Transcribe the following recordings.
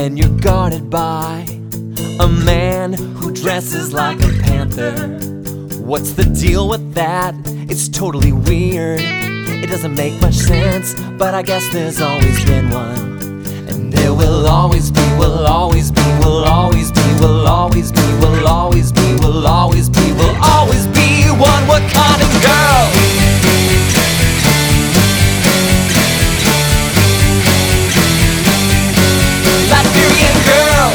when you're guarded by a man who dresses like a panther. What's the deal with that? It's totally weird. It doesn't make much sense, but I guess there's always been one. And there will always be, will always be, will always be, will always be, will always be, will always be, will always be one Wakandan girl. Liberian girl.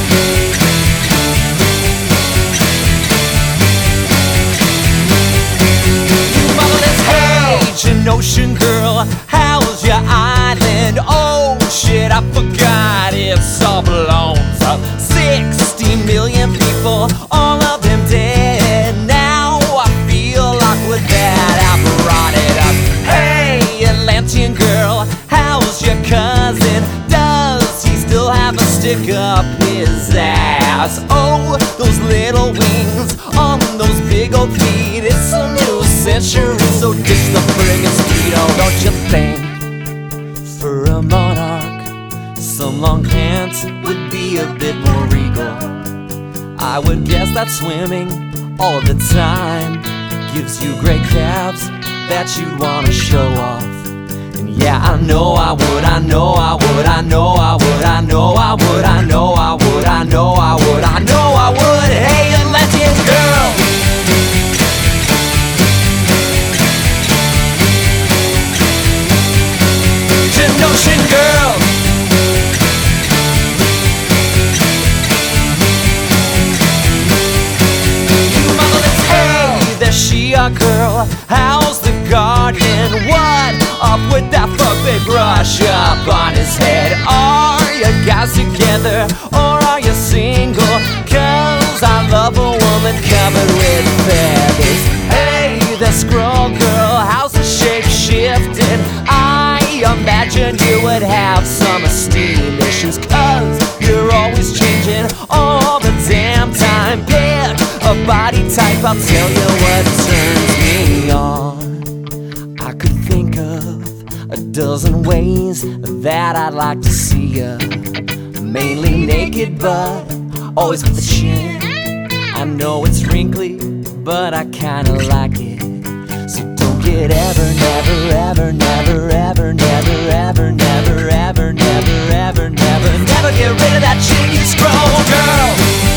An ocean girl, how's your island? Oh shit, I forgot it's all blown up. 60 million people, all of them dead. Now I feel like with that I brought it up. Hey, Atlantean girl, how's your cousin? Does he still have a stick up his ass? Oh, those little wings on those big old feet. It's a new century, so ditch the friggin' speedo. Don't you think, for a monarch, some long pants would be a bit more regal? I would guess that swimming all the time gives you great calves that you'd wanna show off. And yeah, I know I would, I know I would, I know I would, I know I would, I know I would, I know I would, I know I would. Hey, Atlantean girl. Ocean girl. You motherless, hey, there she are, girl. How's the guardian? What up with that fuck big brush up on his head? Are you guys together or are you single? 'Cause I love a woman covered with feathers. Hey, the scroll girl, how's the shape shifting? I imagine you would have some esteem issues, 'cause you're always changing all the damn time. Pick a body type, I'll tell you what turns me on. I could think of a dozen ways that I'd like to see ya. Mainly naked, but always with a chin. I know it's wrinkly, but I kinda like it. So don't get ever, never, ever, never, ever, never, ever, never, ever, never, ever, never, never get rid of that chin, you scroll girl.